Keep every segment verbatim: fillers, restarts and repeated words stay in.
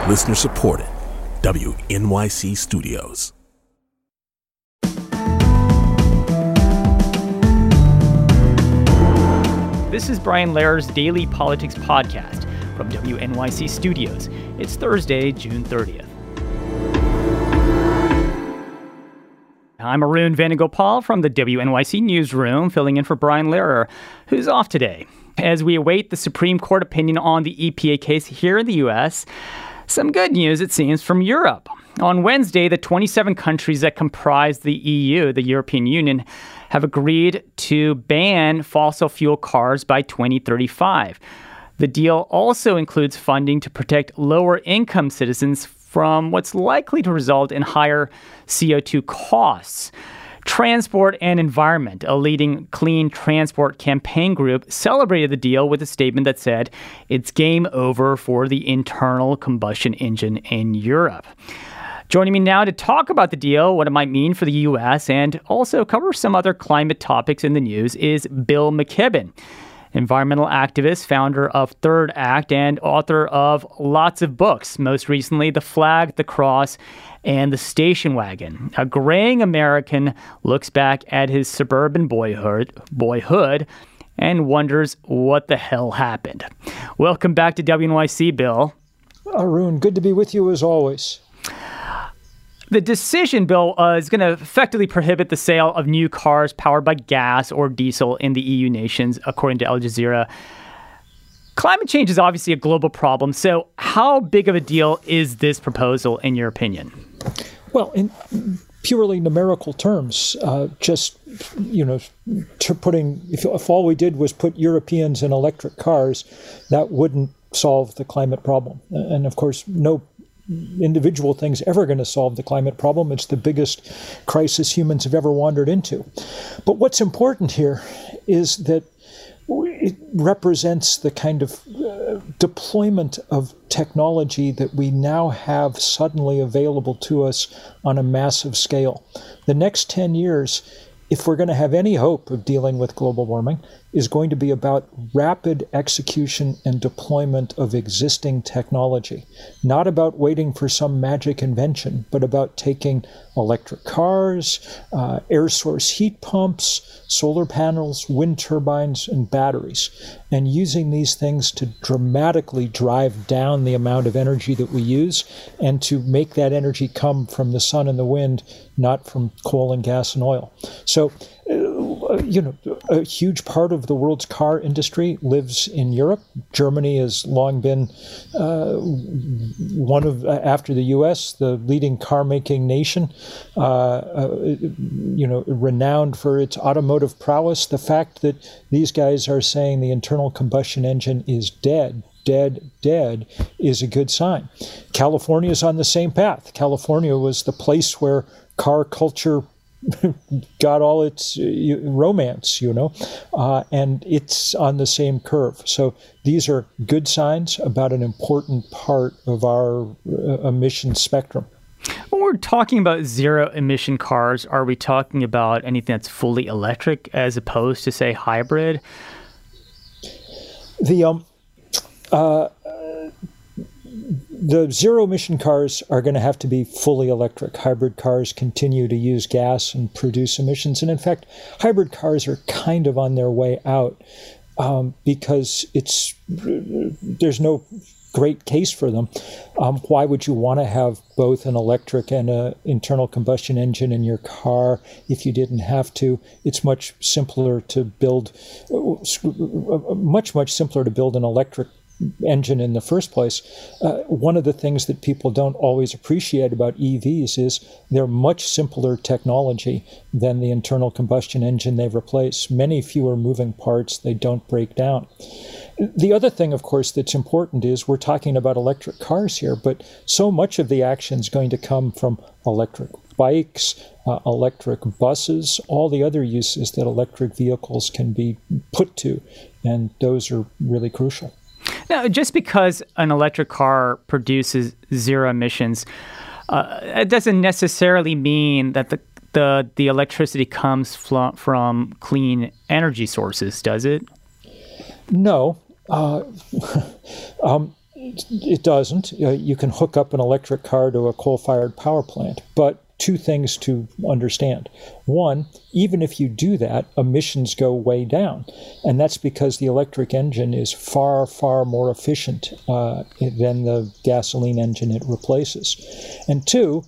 Listener supported. W N Y C Studios. This is Brian Lehrer's Daily Politics Podcast from W N Y C Studios. It's Thursday, June thirtieth. I'm Arun Venugopal from the W N Y C Newsroom, filling in for Brian Lehrer, who's off today. As we await the Supreme Court opinion on the E P A case here in the U S, some good news, it seems, from Europe. On Wednesday, the twenty-seven countries that comprise the E U, the European Union, have agreed to ban fossil fuel cars by twenty thirty-five. The deal also includes funding to protect lower-income citizens from what's likely to result in higher C O two costs. Transport and Environment, a leading clean transport campaign group, celebrated the deal with a statement that said it's game over for the internal combustion engine in Europe. Joining me now to talk about the deal, what it might mean for the U S, and also cover some other climate topics in the news is Bill McKibben, environmental activist, founder of Third Act, and author of lots of books, most recently The Flag, The Cross, and The Station Wagon. A graying American looks back at his suburban boyhood, boyhood and wonders what the hell happened. Welcome back to W N Y C, Bill. Arun, good to be with you as always. The decision, Bill, uh, is going to effectively prohibit the sale of new cars powered by gas or diesel in the E U nations, according to Al Jazeera. Climate change is obviously a global problem, so how big of a deal is this proposal, in your opinion? Well, in purely numerical terms, uh, just, you know, to putting, if, if all we did was put Europeans in electric cars, that wouldn't solve the climate problem. And of course, no individual thing's ever going to solve the climate problem. It's the biggest crisis humans have ever wandered into. But what's important here is that it represents the kind of uh, deployment of technology that we now have suddenly available to us on a massive scale. The next ten years, if we're going to have any hope of dealing with global warming, is going to be about rapid execution and deployment of existing technology. Not about waiting for some magic invention, but about taking electric cars, uh, air source heat pumps, solar panels, wind turbines, and batteries, and using these things to dramatically drive down the amount of energy that we use and to make that energy come from the sun and the wind, not from coal and gas and oil. So, uh, you know, a huge part of the world's car industry lives in Europe. Germany has long been uh, one of, uh, after the U S, the leading car-making nation, uh, uh, you know, renowned for its automotive prowess. The fact that these guys are saying the internal combustion engine is dead, dead, dead, is a good sign. California is on the same path. California was the place where car culture got all its uh, romance, you know, uh, and it's on the same curve. So these are good signs about an important part of our uh, emission spectrum. When we're talking about zero emission cars, are we talking about anything that's fully electric as opposed to, say, hybrid? The um, uh, The zero-emission cars are going to have to be fully electric. Hybrid cars continue to use gas and produce emissions. And in fact, hybrid cars are kind of on their way out um, because it's there's no great case for them. Um, why would you want to have both an electric and an internal combustion engine in your car if you didn't have to? It's much simpler to build, much, much simpler to build an electric engine in the first place. Uh, one of the things that people don't always appreciate about E Vs is they're much simpler technology than the internal combustion engine they replace. Many fewer moving parts, they don't break down. The other thing, of course, that's important is we're talking about electric cars here, but so much of the action is going to come from electric bikes, uh, electric buses, all the other uses that electric vehicles can be put to, and those are really crucial. Now, just because an electric car produces zero emissions, uh, it doesn't necessarily mean that the the, the electricity comes from, from clean energy sources, does it? No. Uh, um, it doesn't. Uh, you can hook up an electric car to a coal-fired power plant, but two things to understand. One, even if you do that, emissions go way down. And that's because the electric engine is far, far more efficient uh, than the gasoline engine it replaces. And two,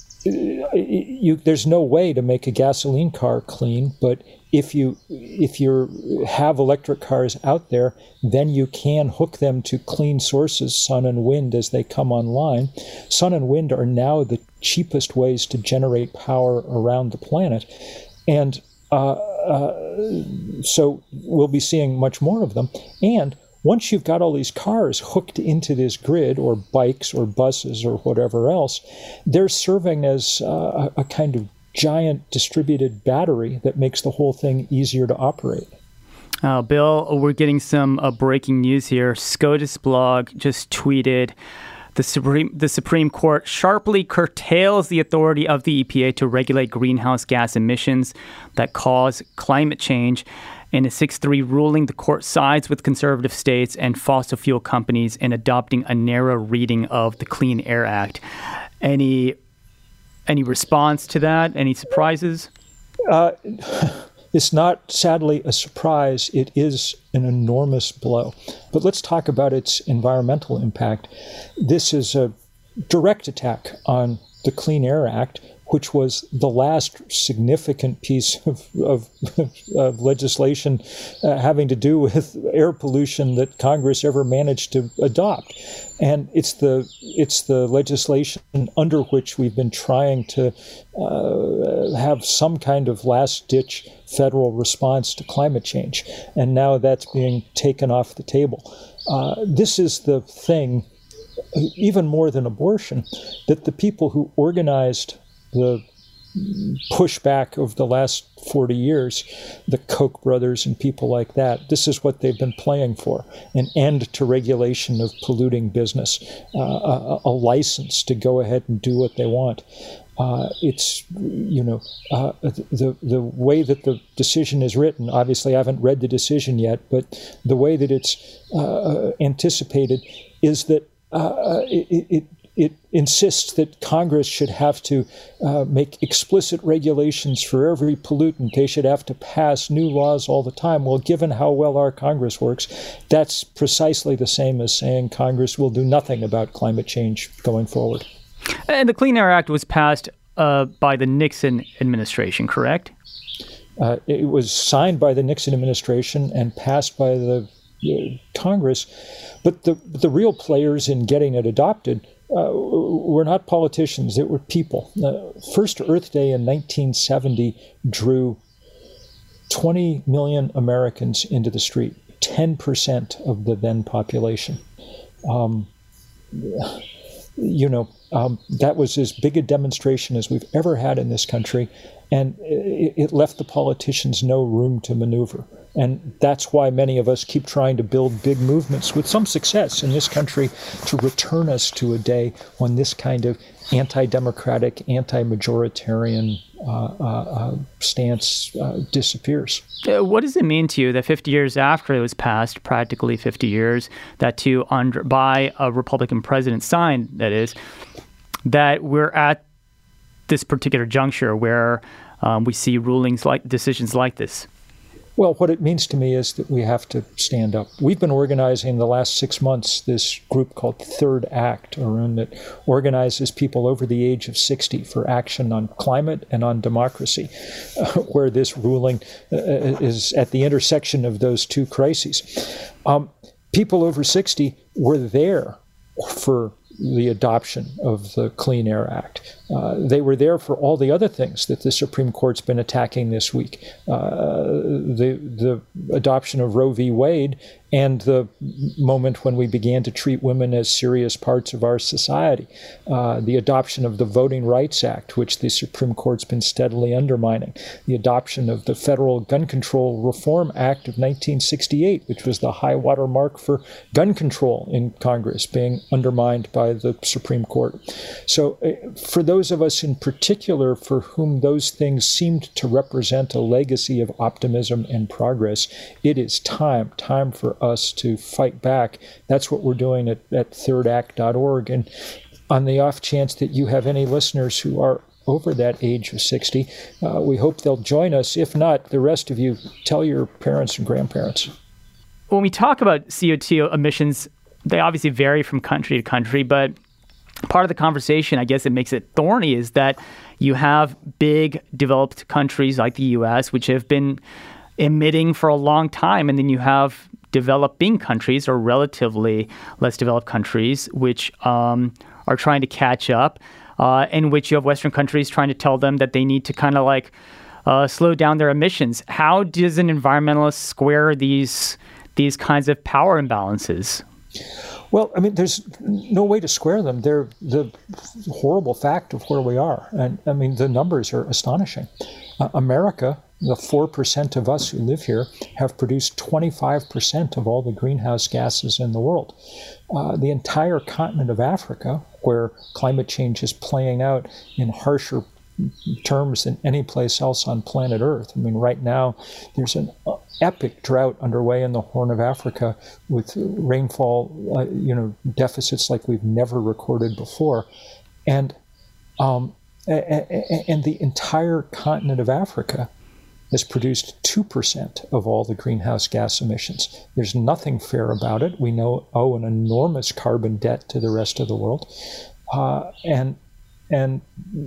you, there's no way to make a gasoline car clean, but if you if you have electric cars out there, then you can hook them to clean sources, sun and wind, as they come online. Sun and wind are now the cheapest ways to generate power around the planet. And uh, uh, so we'll be seeing much more of them. And once you've got all these cars hooked into this grid, or bikes or buses or whatever else, they're serving as uh, a kind of giant distributed battery that makes the whole thing easier to operate. Uh, Bill, we're getting some uh, breaking news here. SCOTUS blog just tweeted, the Supreme, the Supreme Court sharply curtails the authority of the E P A to regulate greenhouse gas emissions that cause climate change. In a six three ruling, the court sides with conservative states and fossil fuel companies in adopting a narrow reading of the Clean Air Act. Any Any response to that? Any surprises? Uh, it's not, sadly, a surprise. It is an enormous blow. But let's talk about its environmental impact. This is a direct attack on the Clean Air Act, which was the last significant piece of, of, of legislation uh, having to do with air pollution that Congress ever managed to adopt. And it's the it's the legislation under which we've been trying to uh, have some kind of last-ditch federal response to climate change. And now that's being taken off the table. Uh, this is the thing, even more than abortion, that the people who organized the pushback of the last forty years, the Koch brothers and people like that, this is what they've been playing for: an end to regulation of polluting business, uh, a, a license to go ahead and do what they want. Uh, it's, you know, uh, the the way that the decision is written, obviously I haven't read the decision yet, but the way that it's uh, anticipated is that uh, it, it It insists that Congress should have to uh, make explicit regulations for every pollutant. They should have to pass new laws all the time. Well, given how well our Congress works, that's precisely the same as saying Congress will do nothing about climate change going forward. And the Clean Air Act was passed uh, by the Nixon administration, correct? Uh, it was signed by the Nixon administration and passed by the uh, Congress. But the, the real players in getting it adopted Uh, were not politicians, it were people. Uh, First Earth Day in nineteen seventy drew twenty million Americans into the street, ten percent of the then population. Um, you know, um, that was as big a demonstration as we've ever had in this country, and it, it left the politicians no room to maneuver. And that's why many of us keep trying to build big movements with some success in this country to return us to a day when this kind of anti-democratic, anti-majoritarian uh, uh, uh, stance uh, disappears. Uh, what does it mean to you that fifty years after it was passed, practically fifty years, that to under, by a Republican president signed, that is, that we're at this particular juncture where um, we see rulings like decisions like this? Well, what it means to me is that we have to stand up. We've been organizing the last six months this group called Third Act, Arun, that organizes people over the age of sixty for action on climate and on democracy, uh, where this ruling uh, is at the intersection of those two crises. Um, people over sixty were there for the adoption of the Clean Air Act. Uh, they were there for all the other things that the Supreme Court's been attacking this week. Uh, the the adoption of Roe v. Wade and the moment when we began to treat women as serious parts of our society. Uh, the adoption of the Voting Rights Act, which the Supreme Court's been steadily undermining. The adoption of the Federal Gun Control Reform Act of nineteen sixty-eight, which was the high water mark for gun control in Congress, being undermined by the Supreme Court. So uh, for those of us in particular for whom those things seemed to represent a legacy of optimism and progress, it is time, time for us to fight back. That's what we're doing at, at third act dot org. And on the off chance that you have any listeners who are over that age of sixty, uh, we hope they'll join us. If not, the rest of you, tell your parents and grandparents. When we talk about C O two emissions, they obviously vary from country to country, but part of the conversation, I guess it makes it thorny, is that you have big developed countries like the U S, which have been emitting for a long time, and then you have developing countries or relatively less developed countries, which um, are trying to catch up. Uh, in which you have Western countries trying to tell them that they need to kind of like uh, slow down their emissions. How does an environmentalist square these these kinds of power imbalances? Well, I mean, there's no way to square them. They're the horrible fact of where we are. And I mean, the numbers are astonishing. Uh, America, the four percent of us who live here, have produced twenty-five percent of all the greenhouse gases in the world. Uh, the entire continent of Africa, where climate change is playing out in harsher terms than any place else on planet Earth. I mean, right now, there's an epic drought underway in the Horn of Africa with rainfall, uh, you know, deficits like we've never recorded before. And, um, and the entire continent of Africa has produced two percent of all the greenhouse gas emissions. There's nothing fair about it. We know owe an enormous carbon debt to the rest of the world. Uh, and and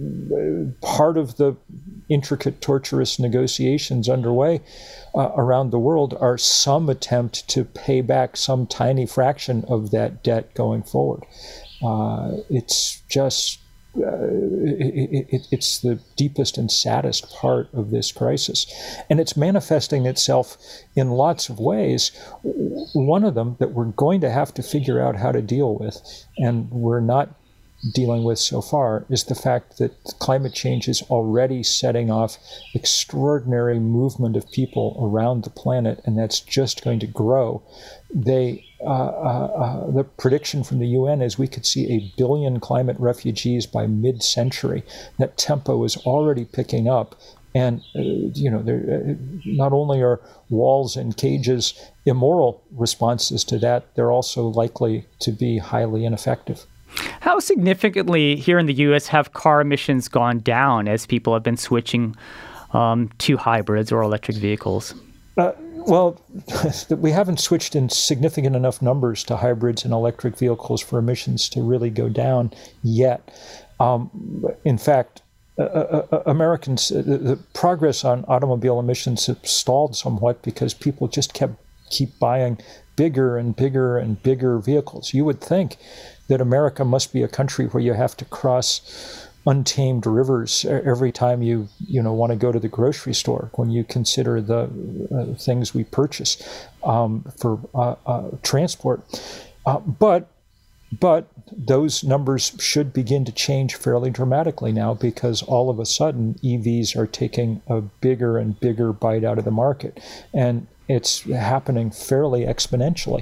part of the intricate, torturous negotiations underway uh, around the world are some attempt to pay back some tiny fraction of that debt going forward. Uh, it's just Uh, it, it, it's the deepest and saddest part of this crisis. And it's manifesting itself in lots of ways. One of them that we're going to have to figure out how to deal with, and we're not dealing with so far, is the fact that climate change is already setting off extraordinary movement of people around the planet, and that's just going to grow. They Uh, uh, uh, the prediction from the U N is we could see a billion climate refugees by mid-century. That tempo is already picking up. And, uh, you know, there, uh, not only are walls and cages immoral responses to that, they're also likely to be highly ineffective. How significantly here in the U S have car emissions gone down as people have been switching um, to hybrids or electric vehicles? Uh, well, we haven't switched in significant enough numbers to hybrids and electric vehicles for emissions to really go down yet. Um, in fact, uh, uh, Americans, uh, the progress on automobile emissions have stalled somewhat because people just kept keep buying bigger and bigger and bigger vehicles. You would think that America must be a country where you have to cross untamed rivers every time you you know want to go to the grocery store when you consider the uh, things we purchase um, for uh, uh, transport. Uh, but but those numbers should begin to change fairly dramatically now, because all of a sudden E Vs are taking a bigger and bigger bite out of the market, and it's happening fairly exponentially.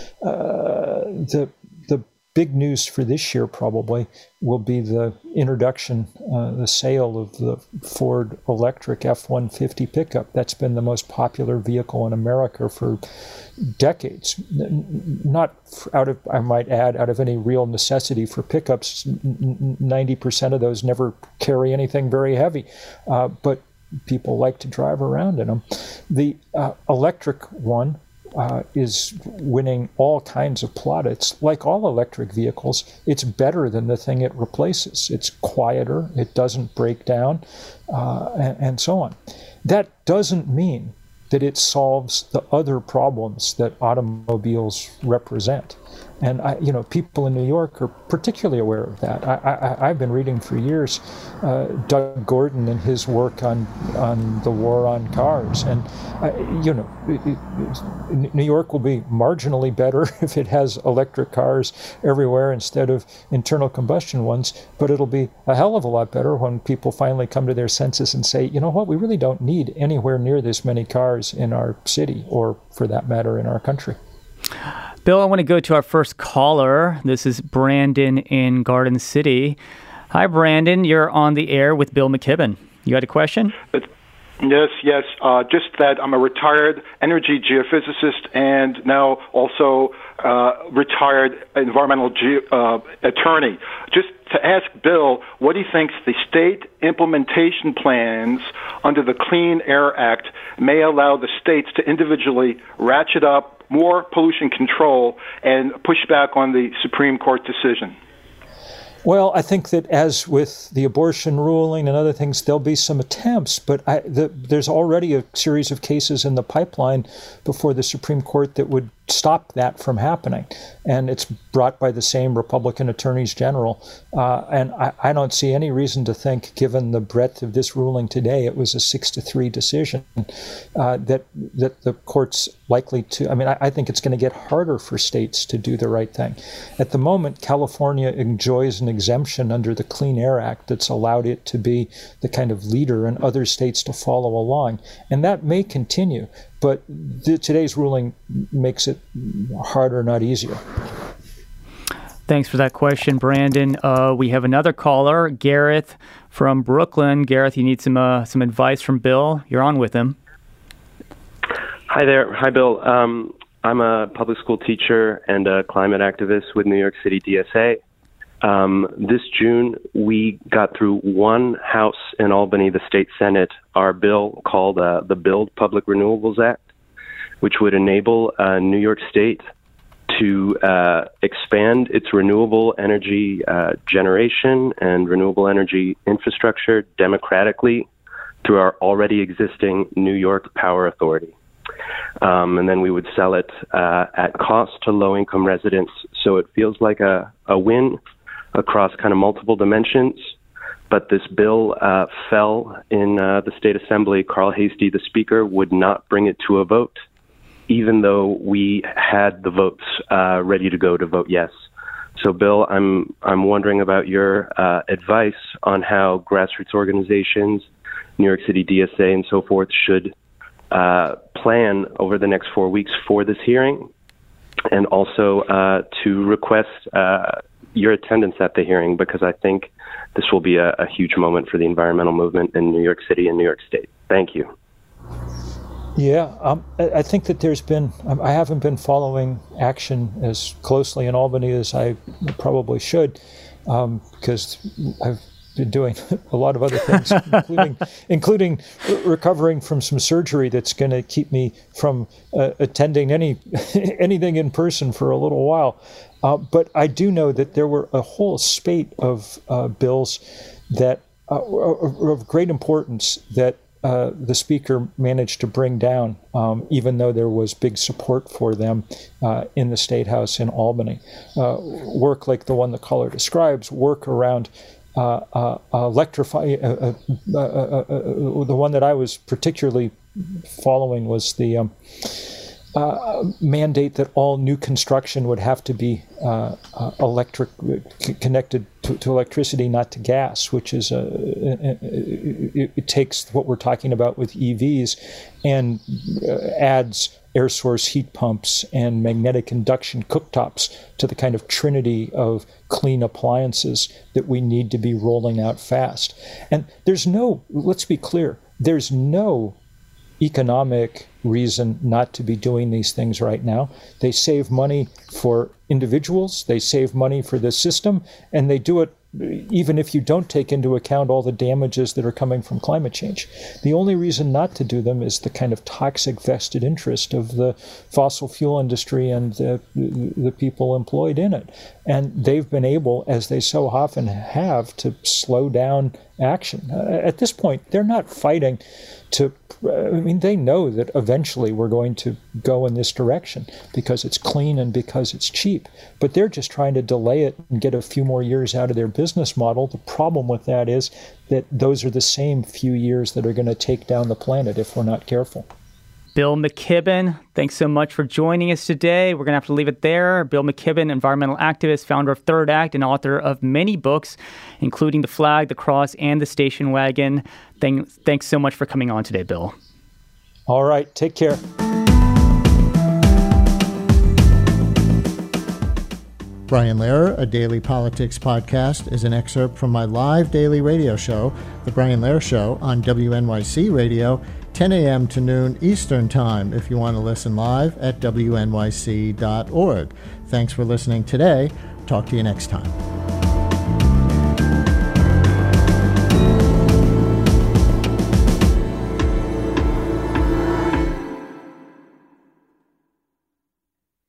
Uh, the the big news for this year probably will be the introduction, uh, the sale of the Ford electric F one fifty pickup. That's been the most popular vehicle in America for decades. Not out of, I might add, out of any real necessity for pickups. ninety percent of those never carry anything very heavy, uh, but people like to drive around in them. The uh, electric one Uh, is winning all kinds of plaudits. Like all electric vehicles, it's better than the thing it replaces. It's quieter, it doesn't break down, uh, and, and so on. That doesn't mean that it solves the other problems that automobiles represent. And I, you know, people in New York are particularly aware of that. I, I, I've been reading for years uh, Doug Gordon and his work on on the war on cars, and uh, you know, it, it, New York will be marginally better if it has electric cars everywhere instead of internal combustion ones. But it'll be a hell of a lot better when people finally come to their senses and say, you know what, we really don't need anywhere near this many cars in our city, or for that matter, in our country. Bill, I want to go to our first caller. This is Brandon in Garden City. Hi, Brandon. You're on the air with Bill McKibben. You got a question? Yes, yes. Uh, just that I'm a retired energy geophysicist and now also uh, retired environmental ge- uh, attorney. Just to ask Bill what he thinks the state implementation plans under the Clean Air Act may allow the states to individually ratchet up more pollution control and push back on the Supreme Court decision. Well, I think that as with the abortion ruling and other things, there'll be some attempts, but I, the, there's already a series of cases in the pipeline before the Supreme Court that would stop that from happening. And it's brought by the same Republican attorneys general. Uh, and I, I don't see any reason to think, given the breadth of this ruling today, it was a six to three decision, uh, that that the court's likely to, I mean, I, I think it's going to get harder for states to do the right thing. At the moment, California enjoys an exemption under the Clean Air Act that's allowed it to be the kind of leader and other states to follow along. And that may continue. But the, today's ruling makes it harder, not easier. Thanks for that question, Brandon. Uh, we have another caller, Gareth from Brooklyn. Gareth, you need some uh, some advice from Bill. You're on with him. Hi there. Hi, Bill. Um, I'm a public school teacher and a climate activist with New York City D S A. Um, this June, we got through one House in Albany, the state Senate, our bill called uh, the Build Public Renewables Act, which would enable uh, New York State to uh, expand its renewable energy uh, generation and renewable energy infrastructure democratically through our already existing New York Power Authority. Um, and then we would sell it uh, at cost to low-income residents. So it feels like a, a win across kind of multiple dimensions. But this bill uh, fell in uh, the state assembly. Carl Hastie, the speaker, would not bring it to a vote, even though we had the votes uh, ready to go to vote yes. So, Bill, I'm I'm wondering about your uh, advice on how grassroots organizations, New York City D S A, and so forth should uh, plan over the next four weeks for this hearing, and also uh, to request uh, your attendance at the hearing, because I think this will be a, a huge moment for the environmental movement in New York City and New York State. Thank you. Yeah, um, I think that there's been, I haven't been following action as closely in Albany as I probably should, um, because I've been doing a lot of other things, including including recovering from some surgery that's going to keep me from uh, attending any anything in person for a little while. Uh, but I do know that there were a whole spate of uh, bills that uh, are of great importance that uh, the speaker managed to bring down, um, even though there was big support for them uh, in the State House in Albany. Uh, work like the one the caller describes, work around uh, uh, electrify. Uh, uh, uh, uh, uh, the one that I was particularly following was the um, Uh, mandate that all new construction would have to be uh, uh, electric c- connected to, to electricity, not to gas, which is a, it, it takes what we're talking about with E Vs and uh, adds air source heat pumps and magnetic induction cooktops to the kind of trinity of clean appliances that we need to be rolling out fast. And there's no, let's be clear, there's no economic reason not to be doing these things right now. They save money for individuals, they save money for the system, and they do it even if you don't take into account all the damages that are coming from climate change. The only reason not to do them is the kind of toxic vested interest of the fossil fuel industry and the, the people employed in it. And they've been able, as they so often have, to slow down action. Uh, at this point, they're not fighting to, I mean, they know that eventually we're going to go in this direction because it's clean and because it's cheap. But they're just trying to delay it and get a few more years out of their business model. The problem with that is that those are the same few years that are going to take down the planet if we're not careful. Bill McKibben, thanks so much for joining us today. We're going to have to leave it there. Bill McKibben, environmental activist, founder of Third Act, and author of many books, including The Flag, The Cross, and The Station Wagon. Thank, thanks so much for coming on today, Bill. All right. Take care. Brian Lehrer, a daily politics podcast, is an excerpt from my live daily radio show, The Brian Lehrer Show, on W N Y C Radio, ten a.m. to noon Eastern Time, if you want to listen live at W N Y C dot org. Thanks for listening today. Talk to you next time.